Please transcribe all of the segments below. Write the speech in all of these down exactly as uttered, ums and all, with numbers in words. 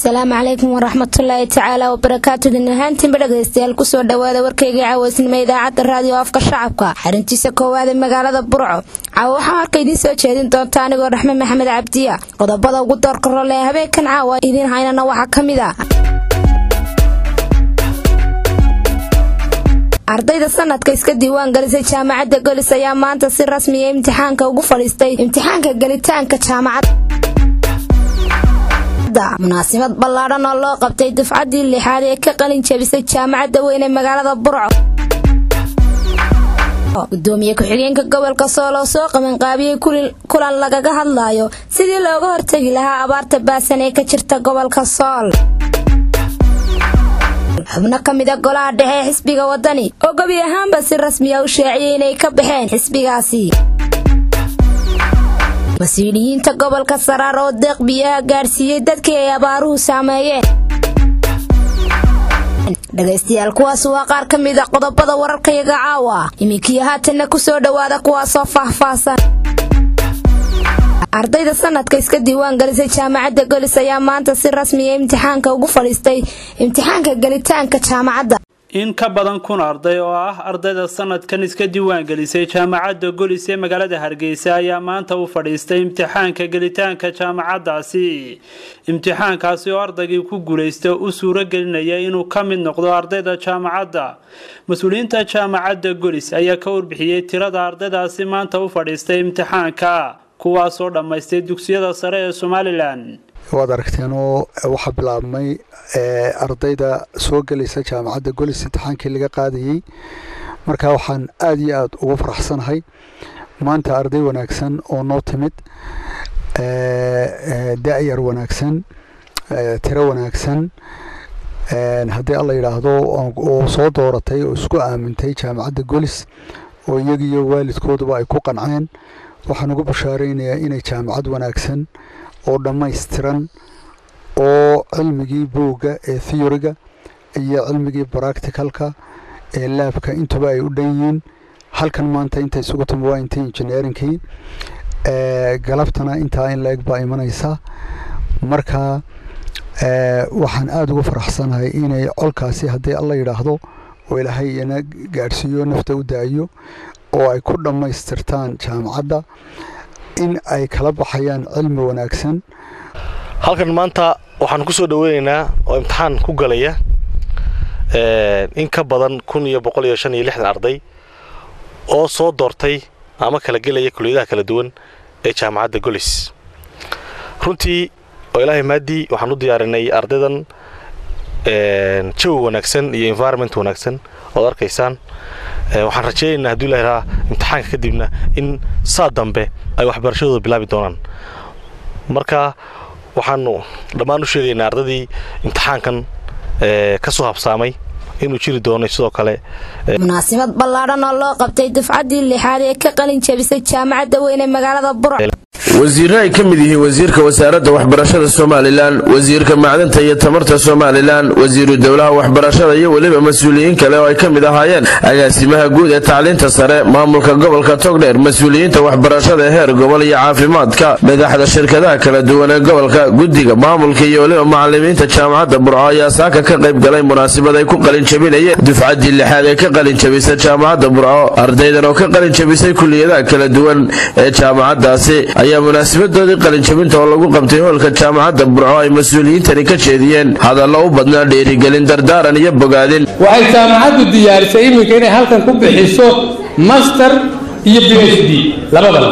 السلام عليكم ورحمة الله تعالى وبركاته. دنهانتين بدغيستيال كسو dhawaada warkayga caawasnimo idaacada raadiyo afka shacabka xarintiisa koowaad ee magaalada Burco. Caawa waxaan halka idin soo jeedin doonta anigoo Raxme Maxamed Cabdiya. Qodobada ugu doorka role habeenkan caawa idin haynana waxa kamid ah ardayda sanadka iska diiwaan galisay jaamacadda Golis ayaa maanta si rasmi ah imtixaanka ugu fadhiistay imtixaanka galitaanka jaamacadda. munaasabad ballaaran oo loo qabtay dufcadii lixaad ee ka qalin jabisay jaamacadda weyn ee magaalada Burco. gudoomiye ku-xigeenka gobolka Sool oo soo qaban qaabiyay kulan lagaga hadlayo sidii looga hortagi lahaa abaarta baasan ee ka jirta gobolka Sool. xubno kamid ah golaha dhexe xisbiga wadani oo gabi ahaanba si rasmi ah u shaaciyay inay ka baxeen xisbigaasi. mas'uuliyiinta gobolka Saraar oo deeq biyaha gaarsiiyay dadkii ay abaaruhu saameeyeen. dhageystayaal kuwaas waa qaar ka mid ah qodobada wararkayaga caawa. iminkii haatan ku soo dhawaada kuwaas oo faahfaahsan. ardayda sanadka iska diiwaan galisay jaamacadda Golis ayaa maanta si rasmi ah imtixaanka ugu fadhiistay imtixaanka galitaanka jaamacadda. in ka badan kun arday oo ah ardayda sanadkan iska diiwaan galisay jaamacadda Golis ee magaalada Hargeysa ayaa maanta u fadhiistay imtixaanka galitaanka jaamacaddaasi. imtixaankaasi oo ardaygii ku guuleystay u suuro gelinaya inuu ka mid noqdo ardayda jaamacadda. mas'uuliyiinta jaamacadda Golis ayaa ka warbixiyay tirada ardaydaasi maanta u fadhiistay imtixaanka kuwaas oo dhamaystay dugsiyada sare ee Somaliland. waad aragteen oo waxa bilaabmay ardayda soo galaysa jaamacadda Golis imtixaankii laga qaadayay. marka waxaan aad iyo aad ugu faraxsanahay maanta arday wanaagsan oo noo timid ee daayar wanaagsan tiro wanaagsan haddii alla yiraahdo oo soo dooratay oo isku aamintay jaamacadda Golis oo iyagiyo waalidkooduba ay ku qanceen. waxaan ugu bashaareynayaa inay jaamacad wanaagsan oo dhammaystiran oo cilmigii buuga ee theory-ga iyo cilmigii practical-ka ee lab-ka intuba ay u dhan yihiin. halkan maanta inta isugu timi waa inta engineering-kii ee galabtana inta in leeg baa imanaysa. marka ee waxaan aad ugu faraxsanahay inay colkaasi haddii alla yiraahdo oo ilaahay ina gaarsiiyo nafta u daayo oo ay ku dhamaystirtaan jaamacadda in ay kala baxayaan cilmi wanaagsan. halkan maanta waxaan ku soo dhaweynaynaa oo imtixaan ku galaya ee in ka badan kun iyo boqol iyo shan iyo lixdan arday oo soo doortay ama kala galaya kulliyadaha kala duwan ee jaamacadda Golis. runtii oo ilaahay maadi waxaan u diyaarinay ardaydan ee jawi wanaagsan iyo environment wanaagsan oo arkaysaan. waxaan rajaynaynaa haddii la yiraahdo imtixaanka kadibna in saa dambe ay waxbarashadooda bilaabi doonaan. marka waxaanu dhammaan u sheegaynaa ardadii imtixaankan ee ka soo habsaamay inuu jiri doono sidoo kale. munaasabad ballaaran oo loo qabtay dufcadii lixaad ee ka qalin jabisay jaamacadda weyn ee magaalada Burco. wasiirka ay kamid yihiin wasiirka wasaaradda waxbarashada Soomaaliland, wasiirka macdanta iyo tamarta Soomaaliland, wasiiru dawladda waxbarashada iyo waliba mas'uuliyiin kale oo ay kamid ahaayeen agaasimaha guud ee tacliinta sare, maamulka gobolka Togdheer, mas'uuliyiinta waxbarashada heer gobol iyo caafimaadka, madaxda shirkadaha kala duwan ee gobolka, guddiga maamulka iyo waliba macallimiinta jaamacadda Burco ayaa saaka ka qayb galay munaasabad ay ku qalin jabinayeen dufcadii lixaad ee ka qalin jabisay jaamacadda Burco. ardaydan oo ka qalin jabisay kulliyadaha kala duwan ee jaamacaddaasi ayaa munaasabadooda qalin jabinta oo lagu qabtay hoolka jaamacadda Burco ay mas'uuliyiintani ka jeediyeen hadallo u badnaa dhiirigelin dardaaran iyo bogaadin. waxay jaamacaddu diyaarisay iminka inay halkan ku bixiso master iyo PhD labadaba.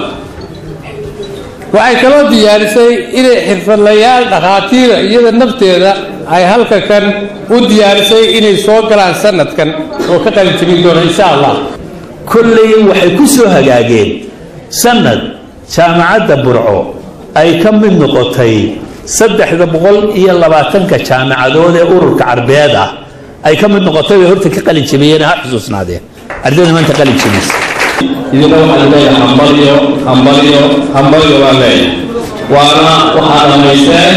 waxay kaloo diyaarisay inay xirfadlayaal dhakhaatiir iyada nafteeda ay halka kan u diyaarisay inay soo galaan sanadkan oo ka qalin jabin doona insha Allah. kullay waxay ku soo hagaageen sanad jaamacadda Burco ay ka mid noqotay saddex boqol iyo labaatan ka jaamacadood ee ururka Carbeed ah ay ka mid noqotay horta ka qalin jabiyeen ha xusuusnaadeen ardayda maanta qalin jabisay. idinka waxaan leeyahay hambaliyo hambaliyo hambaliyo waa leeyahay waana waxaa dhamaysteen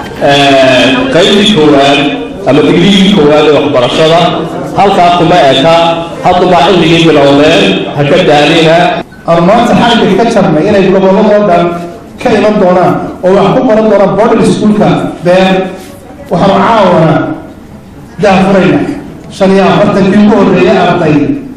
qaybtii koowaad ama digriigii koowaad ee waxbarashada. halkaa kuma eka haddaba cilmigii bilowdeen ha ka daalina armaanta xagga ka jarnay inay gobolladoo dhan ka iman doonaan oo wax ku qoran doonaan boarding schoolka beer waxaan caawana daafurayna shan iyo afartankii ugu horreeyay arday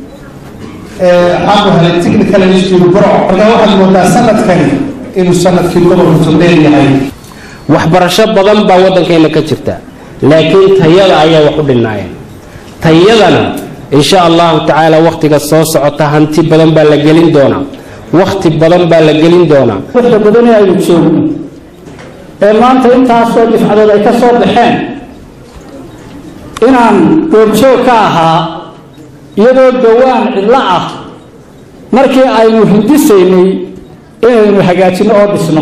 xaqu helay technical institute burco markaa waxaad moodaa sanadkani inuu sanadkii gobolka togdheer yahay waxbarasho badan baa waddankeena ka jirta laakiin tayada ayaa wax u dhinaayeen tayadana insha allahu tacaala wakhtiga soo socota hanti badan baa la gelin doonaa wakhti badan baa la gelin doonaa wixda badan ee aynu joogno ee maanta intaasoo difcadood ay ka soo baxeen inaan goobjoog ka ahaa iyadoo gawaan cidlo ah markii aynu hindisaynay inaynu hagaajinno oo dhisno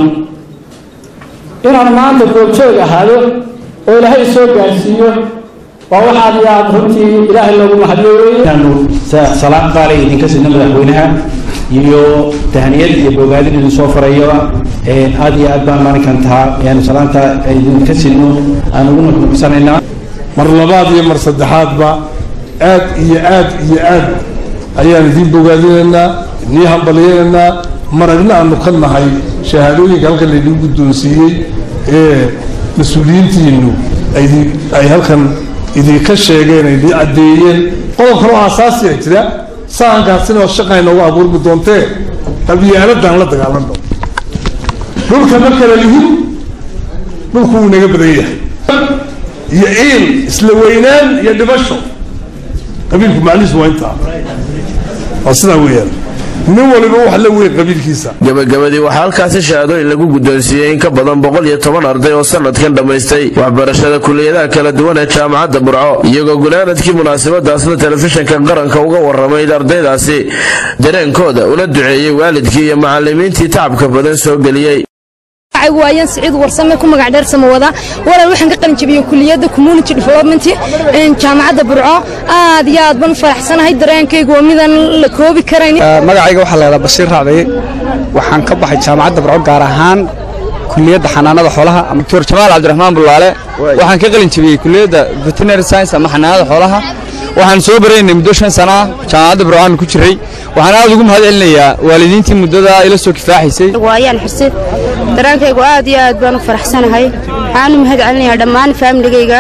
inaan maanta goobjoog ahaado oo ilaahay soo gaarsiiyo waa waxaad iyo aad runtii ilaahay loogu mahadyeelay salaam qaali idinka sidna madaxweynaha iyo tahniyad iyo bogaadin idin soo farayo aad iyo aad baan maalinkan tahaa yani salaanta idinka sidno aan ugu nuxnuxsanaynaa mar labaad iyo mar saddexaadba aad iyo aad iyo aad ayaan idiin bogaadinaynaa idinii hambaliyaynaynaa maragna aanu ka nahay shahaadooyinka halkan laydin guddoonsiiyey ee mas-uuliyiintiinu ay halkan idinka sheegeen ay idin caddeeyeen qodob kaloo aasaasi a jira sahankaasina oo shaqa inoogu abuurmi doontee qabyaaladaan la dagaalanno dhulka ma kala lihin dhulku wuu naga badan yahay iyo ciil isla weynaan iyo dhibasho qabiilku macnihiisu waa intaa waa sidaa weeyaan nin waliba wax la weyn qabiilkiisa gabagabadii waxaa halkaasi shahaadooyin lagu guddoonsiiyey in ka badan boqol iyo toban arday oo sanadkan dhammaystay waxbarashada kuliyadaha kala duwan ee jaamacadda burco iyagoo gunaanadkii munaasabadaasna telefishinka qaranka uga warramay ardaydaasi dareenkooda una duceeyey waalidkii iyo macallimiintii tacabka badan soo geliyey waayan siciid warsame ku magac dheer samawada walaal waxaan ka qalin jabiyay kuliyadda community development ee jaamacadda burco aad iyo aad baan faraxsanahay dareenkaygu waa midaan la koobi karayn magacayga waxaa la yidhaha Bashiir Raacday waxaan ka baxay jaamacadda burco gaar ahaan kuliyadda xanaanada xoolaha doctor Jamaal Cabdiraxmaan Bulaale waxaan ka qalin jabiyay kuliyadda veterinary science ama xanaanada xoolaha waxaan soo bareynay muddo shan sano ah jaamacadda burco aan ku jiray waxaan aad ugu mahadcelinayaa waalidiintii muddada ila soo kifaaxisay waayaan xuseen dareenkaygu aad iyo aad baan u faraxsanahay waxaan u mahadcelinayaa dhammaan familygayga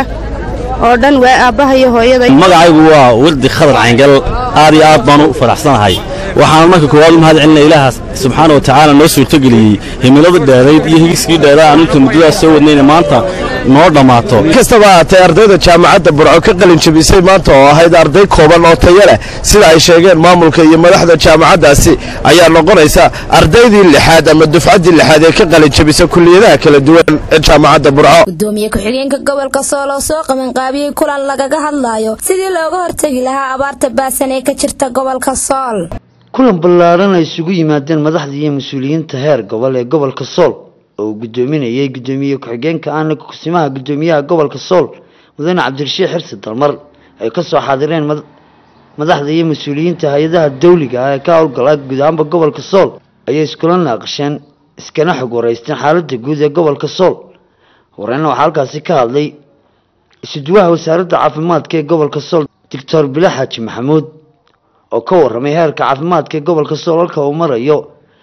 oo dhan waa aabbaha iyo hooyada magacaygu waa Wardi Khadar Cayngal aad iyo aad baan u faraxsanahay waxaan marka koowaad u mahadcelinayaa Ilaaha subxaanahu wa ta'aala noo suurto geliyay himilada dheerayd iyo higiskii dheeraa aan inta muddada soo wadnayna maanta noo dhamaato kastaba ahaatee ardayda jaamacadda burco ka qalin jabisay maanta oo ahayd arday kooban oo tayo leh sida ay sheegeen maamulka iyo madaxda jaamacaddaasi ayaa noqonaysa ardaydii lixaad ama dufcaddii lixaad ee ka qalin jabisa kuliyadaha kala duwan ee jaamacadda burco gudoomiye ku-xigeenka gobolka sool oo soo qabanqaabiyey kulan lagaga hadlayo sidii looga hortegi lahaa abaarta baasan ee ka jirta gobolka sool kulan ballaaran ay isugu yimaadeen madaxda iyo mas-uuliyiinta heer gobol ee gobolka sool oo gudoominayay gudoomiye ku-xigeenka aana kusimaha gudoomiyaha gobolka sool mudane cabdirashiid xirsi dalmar ay ka soo xaadireen madaxda iyo mas-uuliyiinta hay-adaha dawliga ah ee ka howlgala guud ahaanba gobolka sool ayay iskula naaqasheen iskana xog wareysteen xaaladda guud ee gobolka sool horeyna waxaa halkaasi ka hadlay isuduwaha wasaaradda caafimaadka ee gobolka sool doctor Bila Xaaji Maxamuud oo ka warramay heerka caafimaadka ee gobolka sool halka uu marayo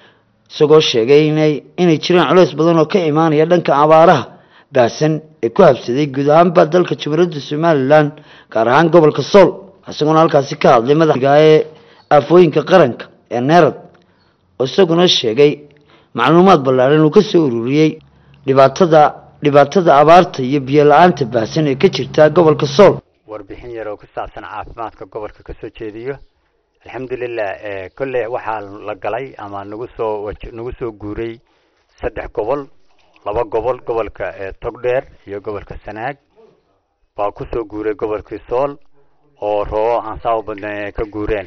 isagoo sheegay inay inay jiraan culays badan oo ka imaanaya dhanka abaaraha baasan ee ku habsaday guud ahaanba dalka Jamhuuriyadda Somaliland gaar ahaan gobolka sool isagoo halkaasi ka hadlay madaxda ee afooyinka qaranka ee neerad oo isaguna sheegay macluumaad ballaaran uu ka soo ururiyay dhibaatada dhibaatada abaarta iyo biyo la'aanta baasan ee ka jirta gobolka sool warbixin yar oo ku saabsan caafimaadka gobolka ka soo jeediyo alxamdulilah kolley waxaa la galay ama nagu soo nagu soo guuray saddex gobol laba gobol gobolka togdheer iyo gobolka sanaag baa ku soo guuray gobolkii sool oo roobo aan saa u badnayn ay ka guureen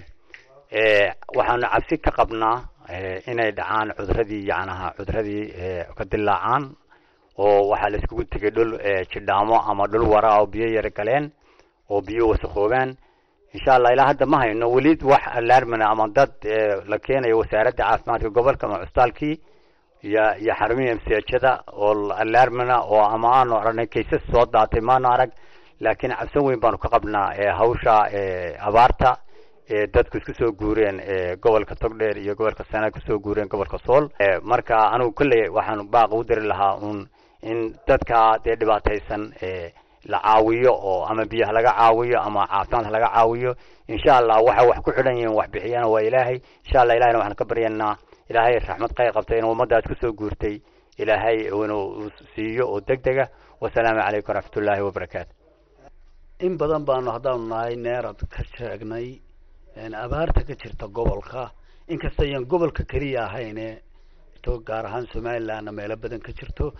waxaanu cabsi ka qabnaa inay dhacaan cudradii yacnaha cudradii ka dilaacaan oo waxaa la iskugu tegay dhul jidhaamo ama dhul wara oo biyo yar galeen oo biyo wasakhoobaan insha Allah ilaa hadda ma hayno wali wax alarmana ama dad la keenayo wasaaradda caafimaadka gobolka ama cusbitaalkii ya ya xarumiye msjada oo alarmana oo ama aan oranay kaysas soo daatay maana arag laakiin cabsan weyn baan ka qabnaa hawsha abaarta dadku isku soo guureen gobolka togdheer iyo gobolka sanaag ku soo guureen gobolka sool marka anigu kullee waxaan baaq u diri lahaa un in dadka dhibaataysan la caawiyo oo ama biyaha laga caawiyo ama caafimaad laga caawiyo insha Allah waxa wax ku xidhan yihiin wax bixiyana waa ilaahay insha Allah ilaahayna waxaan ka baryaynaa ilaahay raxmad qayb qabtay in ummadaas ku soo guurtay ilaahay inuu siiyo oo degdega wassalaamu calaykum waraxmatullaahi wabarakaatu in badan baanu haddaanu nahay neerad ka sheegnay abaarta ka jirta gobolka inkasta ayaan gobolka keliya ahayne to gaar ahaan Somaliland meelo badan ka jirto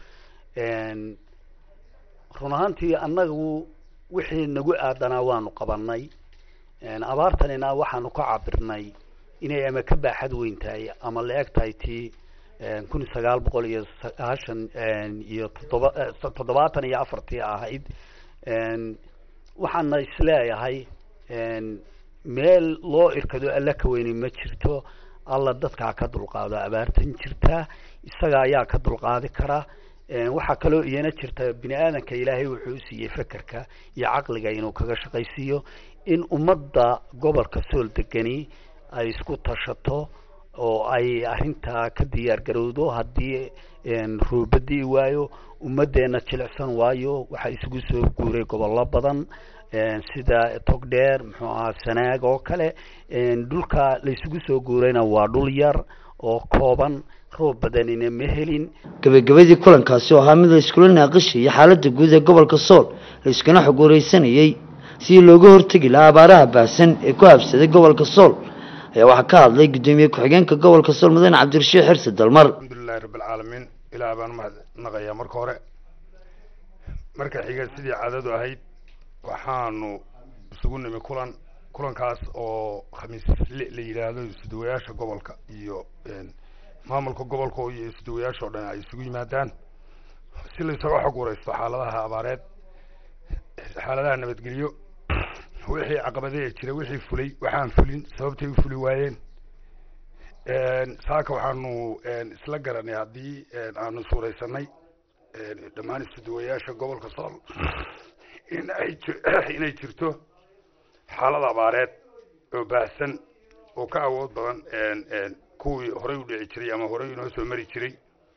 run ahaantii annagu wixii nagu aadanaa waanu qabanay abaartanina waxaanu ka cabirnay inay ama ka baaxad weyn tahay ama la eg tahay tii kun iyo sagaal boqol iyo sagaashan iyo toddobaatan iyo afartii ahayd waxaana isleeyahay meel loo irkado alla ka weyni ma jirto alla dadka ka dulqaado abaartan jirta isaga ayaa ka dulqaadi kara waxa kale oo iyana jirta bini aadanka ilaahay wuxuu siiyay fakarka iyo aqliga inuu kaga shaqaysiyo in ummadda gobolka sool degani ay isku tashato oo ay arinta ka diyaar garowdo haddii roobadii waayo ummadeena jilicsan waayo waxa isugu soo guuray gobollo badan sida togdheer muxuu ahaa sanaag oo kale dhulka la isugu soo guurayna waa dhul yar oo kooban roob badanina ma helin gabagabadii kulankaasi oo ahaa mid la iskula naaqashayay xaaladda guud ee gobolka sool la iskana xog wareysanayay si looga hortagi lahaa abaaraha baahsan ee ku habsaday gobolka sool ayaa waxaa ka hadlay gudoomiye ku-xigeenka gobolka sool mudane cabdirashiid xirsi dalmar alxamdulillahi rabbil caalamiin ilaa baan mahadnaqayaa marka hore marka xiga sidii caadadu ahayd waxaanu isugu nimi kulan kulankaas oo khamiis la yiraahdo isduwayaasha gobolka iyo maamulka gobolka iyo isduwayaasha oo dhan ay isugu yimaadaan si la isaga xog wareysto xaaladaha abaareed xaaladaha nabadgelyo wixii caqabadaha jira wixii fulay waxaan fulin sababtay u fuli waayeen saaka waxaanu isla garanay haddii aanu suuraysanay dhammaan isduwayaasha gobolka sool in ay inay jirto xaalad abaareed oo baahsan oo ka awood badan kuwii horey u dhici jiray ama horey inoo soo mari jiray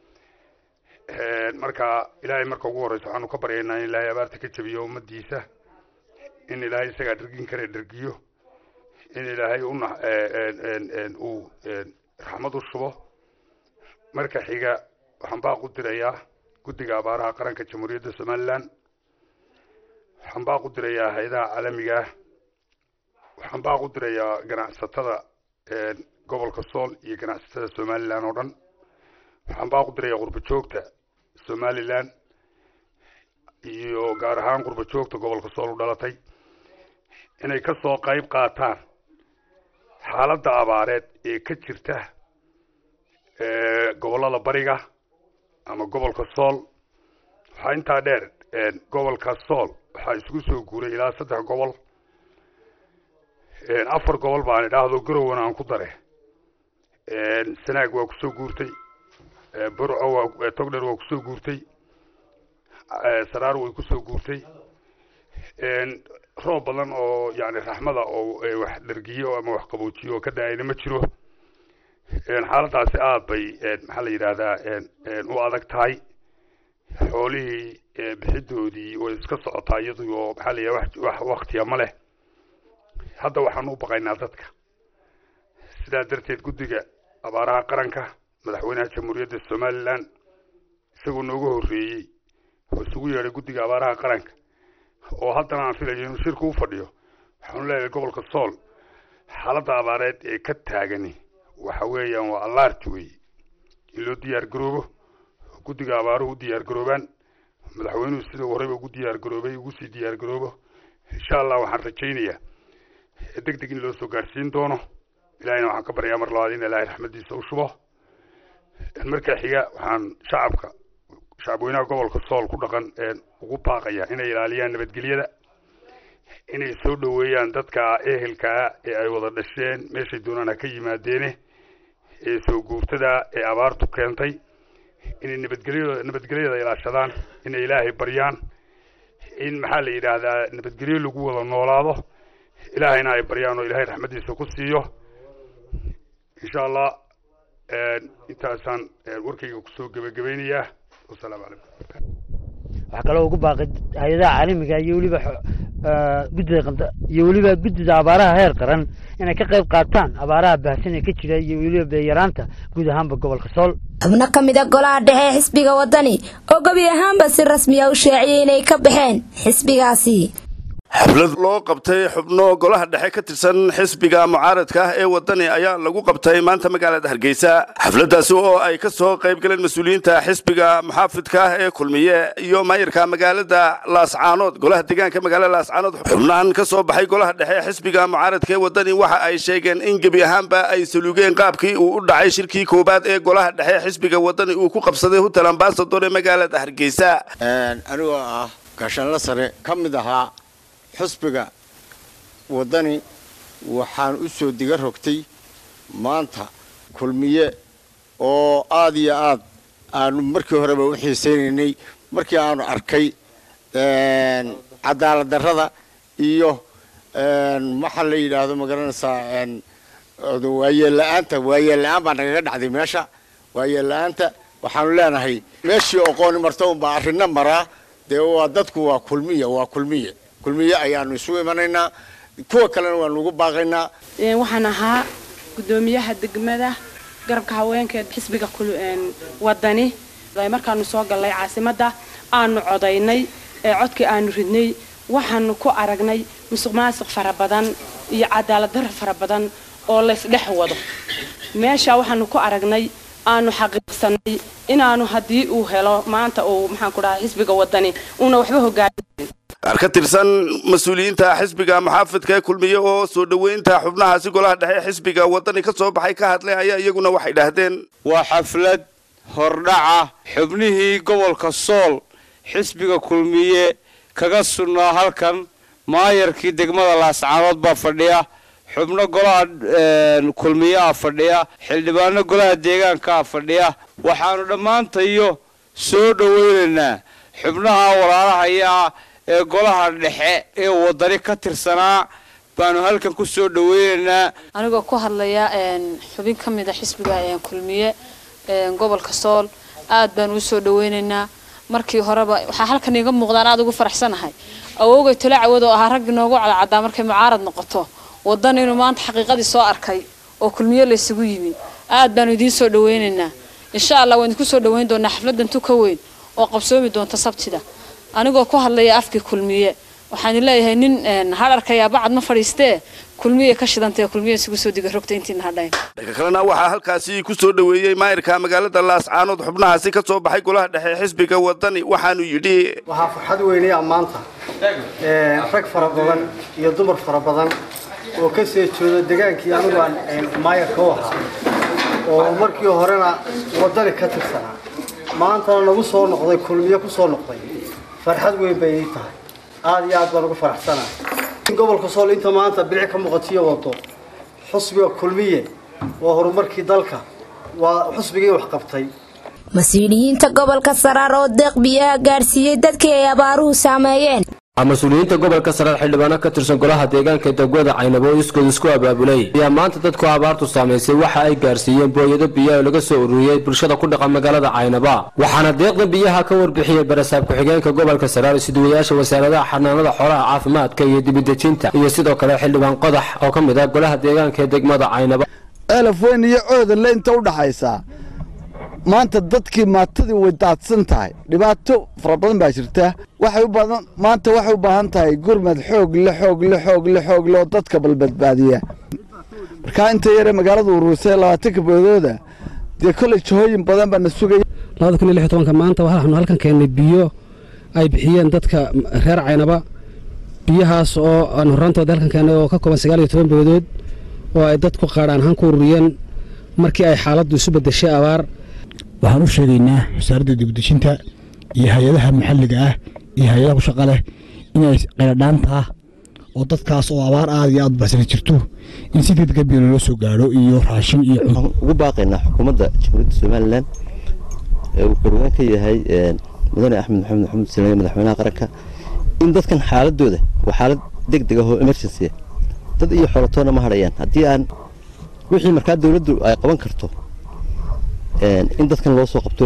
marka ilaahay marka ugu horeyso waxaanu ka baryaynaa in ilaahay abaarta ka jabiyo ummadiisa in ilaahay isagaa dhergin kare dhergiyo in ilaahay una uu raxmad u shubo marka xiga waxaan baaq u dirayaa guddiga abaaraha qaranka jamhuuriyadda somaliland waxaan baaq u dirayaa hay'adaha caalamiga ah waxaan baaq u dirayaa ganacsatada gobolka sool iyo ganacsatada somaliland oo dhan waxaan baaq u dirayaa qurbo joogta somaliland iyo gaar ahaan qurbo joogta gobolka sool u dhalatay inay ka soo qayb qaataan xaaladda abaareed ee ka jirta gobollada bariga ama gobolka sool waxaa intaa dheer gobolka sool waxaa isugu soo guuray ilaa saddex gobol afar gobol baan idhaahdo garowana aan ku dare sanaag waa kusoo guurtay burco waa togdheer waa kusoo guurtay saraar way kusoo guurtay roob badan oo yani raxmada oo wax dhergiyo ama wax qaboojiyo oo ka daayana ma jiro xaaladaasi aad bay maxaa la yidhaahdaa u adag tahay xoolihii bixidoodii way iska socotaa iyadu oo maxaa la yidhahdaa wax waktiya ma leh hadda waxaan u baqaynaa dadka sidaa darteed guddiga abaaraha qaranka madaxweynaha jamhuuriyadda somaliland isagoo nooga horreeyey oo isugu yeedhay guddiga abaaraha qaranka oo haddana aan filayo inuu shirku u fadhiyo waxaanu leeyahay gobolka sool xaaladda abaareed ee ka taagani waxa weeyaan waa allaarti weeye in loo diyaar garoobo guddiga abaaruhu u diyaar garoobaan madaxweynuhu siduu horeyba ugu diyaar garoobay ugu sii diyaar garoobo insha allah waxaan rajaynayaa deg deg in loo soo gaarsiin doono ilaahayna waxaan ka baryaa mar labaad in ilaahay raxmadiisa u shubo marka xiga waxaan shacabka shacabweynaha gobolka sool ku dhaqan ugu baaqaya inay ilaaliyaan nabadgelyada inay soo dhaweeyaan dadka ehelka ee ay wada dhasheen meeshay doonaan ha ka yimaadeene ee soo guurtada ee abaartu keentay inay nabadgelyada nabadgelyada ilaashadaan inay ilaahay baryaan in maxaa la yidhaahdaa nabadgelyo lagu wada noolaado ilaahayna ay baryaan oo ilaahay raxmadiisa ku siiyo insha allah intaasaan warkayga kusoo gebagabeynayaa wasalaamu calaykum waxa kale ugu baaqay hay'adaha caalamiga iyo waliba guddida qanda iyo waliba guddida abaaraha heer qaran inay ka qayb qaataan abaaraha baahsan ee ka jira iyo waliba beeyaraanta guud ahaanba gobolka Sool. xubno ka mid ah golaha dhexe xisbiga wadani oo gabi ahaanba si rasmi ah u shaaciyay inay ka baxeen xisbigaasi. xaflad loo qabtay xubno golaha dhexe ka tirsan xisbiga mucaaradka ah ee wadani ayaa lagu qabtay maanta magaalada Hargeysa. xafladaasi oo ay ka soo qayb galeen mas'uuliyiinta xisbiga muxaafidka ah ee kulmiye iyo maayirka magaalada Laascaanood golaha deegaanka magaalada Laascaanood. xubnahan ka soo baxay golaha dhexe xisbiga mucaaradka ee wadani waxa ay sheegeen in gabi ahaanba ay salugeen qaabkii uu u dhacay shirkii koobaad ee golaha dhexe xisbiga wadani uu ku qabsaday hotel ambassador ee magaalada Hargeysa. een aniga ah gaashan la sare kamid ahaa xisbiga wadani waxaan u soo diga rogtay maanta kulmiye oo aad iyo aad aanu markii horeba u xiiseynaynay markii aanu arkay een cadaalad darrada iyo een waxa la yiraahdo magaranaysaa een waayeel la'aanta waayeel la'aan baa naga dhacday meesha waayeel la'aanta waxaanu leenahay meeshii aqoon marto baa arrinna maraa dee waa dadku waa kulmiye waa kulmiye kulmiye ayaanu isu imanaynaa kuwa kalena waan ugu baaqaynaa. een waxaan ahaa gudoomiyaha degmada garabka haweenka xisbiga wadani markaanu soo galay caasimada aanu codaynay ee codkii aanu ridnay waxaanu ku aragnay musuqmaasuq fara badan iyo cadaalad darro fara badan oo la isdhex wado meesha waxaanu ku aragnay aanu xaqiiqsanay inaanu hadii uu helo maanta oo maxaan ku dhahay xisbiga wadani una waxba hogaamin arka tirsan mas'uuliyiinta xisbiga muxaafidka ee kulmiye oo soo dhaweynta xubnahaasi golaha dhexe xisbiga wadani ka soo baxay ka hadlay ayaa iyaguna waxay dhahdeen waa xaflad hordhaca xubnihii gobolka Sool xisbiga kulmiye kaga sugnaa halkan maayarkii degmada Laascaanood baa fadhiya xubno golaha kulmiye ah fadhiya xildhibaano golaha deegaanka ah fadhiya waxaanu dhammaantayo soo dhaweynaynaa xubnaha walaalaha ee golaha dhexe ee wadani ka tirsanaa baanu halkan ku soo dhaweynaynaa anigoo ku hadlaya een xubin kamid ah xisbiga ee kulmiye ee gobolka Sool aad baan u soo dhaweynaynaa markii horeba waxa halkan iga muuqdaan aad ugu faraxsanahay awowgay tala cawado ah rag noogu cadcada markay mucaarad noqoto wadan inuu maanta xaqiiqadii soo arkay oo kulmiye la isugu yimid aad baan idin soo dhaweynaynaa insha Allah waan ku soo dhaweyn doonaa xafladan tu ka weyn oo qabsoomi doonta sabtida anigoo ku hadlaya afkii kulmiye waxaan leeyahay nin hal arkaya bacad ma fadhiistee kulmiye ka shidantay kulmiye isugu soo diga rogtay intii hadhayn dadka kalena waxa halkaasi ku soo dhaweeyay maayirka magaalada Laascaanood xubnahaasi ka soo baxay golaha dhexe xisbiga wadani waxaanu yidhi waxa farxad weyn ah maanta ee rag fara badan iyo dumar fara badan oo ka soo jeedo deegaankii anigu aan maayirka u ahaa oo markii horena wadani ka tirsanaa maanta nagu soo noqday kulmiye ku soo noqday farxad weyn bay tahay aad iyo aad baan ugu faraxsanahay gobolka Sool inta maanta bilic ka muuqatiyo wado xisbiga kulmiye waa horumarkii dalka waa xisbigii wax qabtay mas'uuliyiinta gobolka Saraar oo deeq biyaha gaarsiiyay dadkii ay abaaruhu saameeyeen mas'uuliyiinta gobolka Saraar xildhibaano ka tirsan golaha deegaanka degmada Caynabo iskood isku abaabulay ayaa maanta dadku abaartu saameysay waxa ay gaarsiiyeen booyado biyaha laga soo ururiyay bulshada ku dhaqan magaalada Caynabo waxaana deeqda biyaha ka warbixiyay barasaab ku xigeenka gobolka Saraar siduwayaasha wasaaradda xanaanada xoolaha caafimaadka iyo dibadejinta iyo sidoo kale xildhibaan qodax oo ka mid ah golaha deegaanka degmada Caynabo alaf weyn iyo coodan la inta u dhaxaysa maanta dadkii maatadii way daadsan tahay dhibaato fara badan baa jirta waxay u baahan maanta waxay u baahan tahay gurmad xoog la xoog la xoog la xoog loo dadka balbadbaadiya marka inta yare magaalada uruusay labaatan kabadooda dee kale jahooyin badan baa na sugay labada kun iyo lix iyo toban maanta waxaanu halkan keenay biyo ay bixiyeen dadka reer Caynaba biyahaas oo aan horantooda halkan keenay oo ka kooban sagaal iyo toban badood oo ay dadku qaadaan han ku ururiyeen markii ay xaaladdu isu bedeshay abaar waxaan u sheegaynaa wasaaradda dibadejinta iyo hay'adaha maxalliga ah iyo hay'adaha ku shaqo leh inay qeydhaantaa oo dadkaas oo abaar aad iyo aad baxsan jirto in si degdeg ah loo soo gaaro iyo raashin iyo ugu baaqaynaa xukuumadda Jamhuuriyadda Soomaaliland ee uu korwaan ka yahay mudane Axmed Maxamed Maxamed Salaaye madaxweynaha qaranka in dadkan xaaladooda waa xaalad degdeg ah oo emergency dad iyo xoratoona ma hadhayaan haddii aan wixii markaa dawladdu ay qaban karto in dadkan loo soo qabto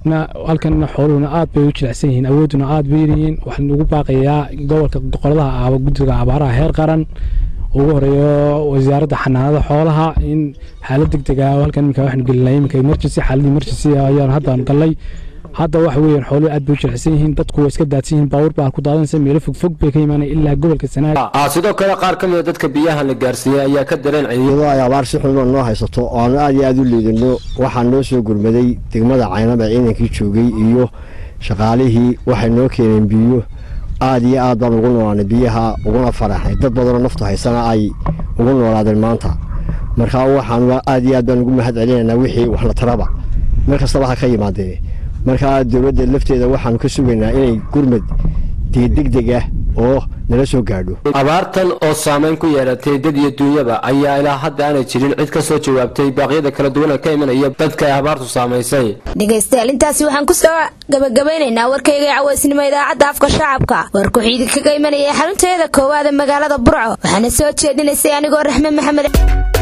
na halkanna xooluhuna aad bay u jilicsan yihiin awooduna aad bay yihiin waxaan ugu baaqayaa gobolka qoladaha aaba guddiga abaaraha heer qaran ugu horeeyo wasaaradda xanaanada xoolaha in xaalad degdeg ah halkan iminka waxaan gelinay iminka emergency xaalad emergency ayaan hadda galay hadda waxa weeyaan xooluhu aad bay u jilicsan yihiin dadku way iska daadsan yihiin baawur baa ku daadanaysa meelo fog fog bay ka imaanay ilaa gobolka Sanaag ah sidoo kale qaar ka mid ah dadka biyaha la gaarsiiyay ayaa ka dareen ciidamada ay abaar si xun noo haysato oo aan aad iyo aad u liidano waxaan noo soo gurmaday degmada Caynaba ciidankii joogay iyo shaqaalihii waxay noo keeneen biyo aad iyo aad baan ugu noolaanay biyaha uguna faraxay dad badan oo nafta haysana ay ugu noolaadeen maanta marka waxaan aad iyo aad baan ugu mahad celinaynaa wixii wax la taraba mar kastaba ha ka yimaadeen marka dawladda lafteeda waxaan ka sugaynaa inay gurmad degdeg ah oo nala soo gaadho abaartan oo saameyn ku yeelatay dad iyo duunyaba ayaa ilaa hadda aanay jirin cid ka soo jawaabtay baaqyada kala duwan ee ka imanaya dadka ay abaartu saameysay dhageystayaal intaasi waxaan ku soo gabagabeynaynaa warkayga cawaysnimo idaacadda afka shacabka warku xidid kaga imanaya xarunteeda koowaad ee magaalada Burco waxaana soo jeedinaysay anigoo Raxmaan Maxamed